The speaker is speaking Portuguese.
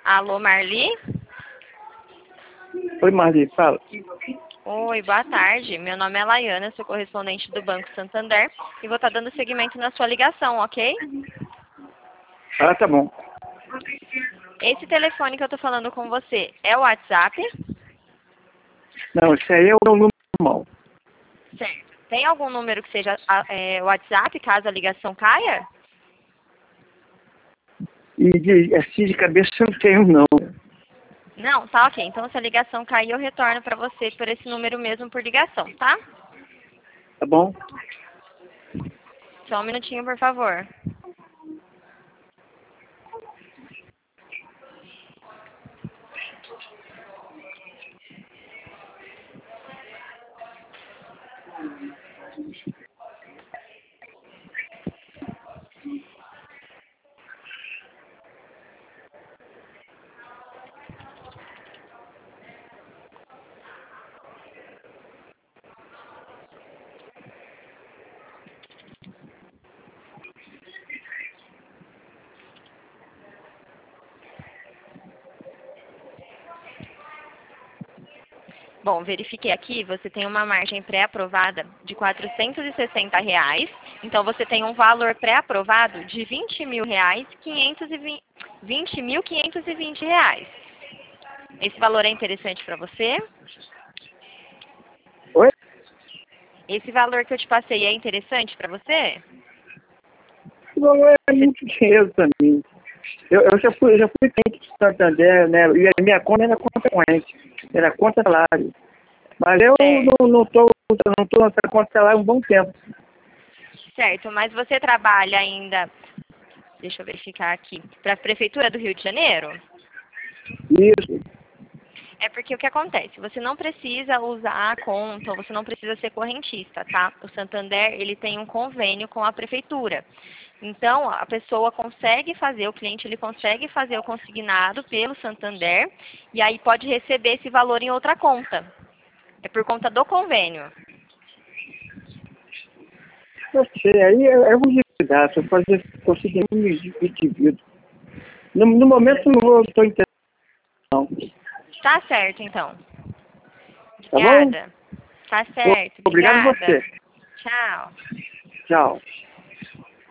Alô, Marli? Oi, Marli, fala. Oi, boa tarde. Meu nome é Laiana, sou correspondente do Banco Santander e vou estar dando seguimento na sua ligação, ok? Ah, tá bom. Esse telefone que eu estou falando com você é o WhatsApp? Não, esse aí é o número normal. Certo. Tem algum número que seja WhatsApp, caso a ligação caia? E assim de cabeça eu não tenho, não. Não, tá ok. Então, se a ligação cair, eu retorno para você por esse número mesmo por ligação, tá? Tá bom? Só um minutinho, por favor. Bom, verifiquei aqui, você tem uma margem pré-aprovada de R$ 460. Então, você tem um valor pré-aprovado de R$ 20.520. Esse valor é interessante para você? Oi? Esse valor que eu te passei é interessante para você? Não é muito dinheiro pra mim. Eu já fui cliente do Santander, né? E a minha conta era conta corrente. Era conta salário. Mas eu Certo. não tô nessa conta salário há um bom tempo. Certo, mas você trabalha ainda, deixa eu verificar aqui, para a Prefeitura do Rio de Janeiro? Isso. É porque o que acontece? Você não precisa usar a conta, ou você não precisa ser correntista, tá? O Santander, ele tem um convênio com a prefeitura. Então, a pessoa consegue fazer, o cliente, ele consegue fazer o consignado pelo Santander, e aí pode receber esse valor em outra conta. É por conta do convênio. Eu sei, aí é um desgaste. Eu conseguir me divido. No momento não estou interessado, não. Tá certo, então. Tá bom? Obrigada. Tá certo, Obrigado a obrigada. você. Tchau. Tchau.